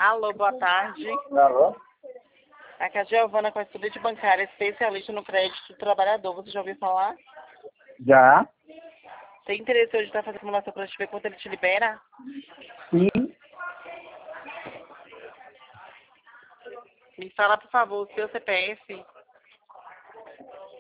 Alô, boa tarde. Alô? Aqui é a Giovana com a estudante bancária, especialista no crédito do trabalhador. Você já ouviu falar? Já? Tem interesse hoje em estar fazendo simulação para a gente ver quanto ele te libera? Sim. Me fala, por favor, o seu CPF.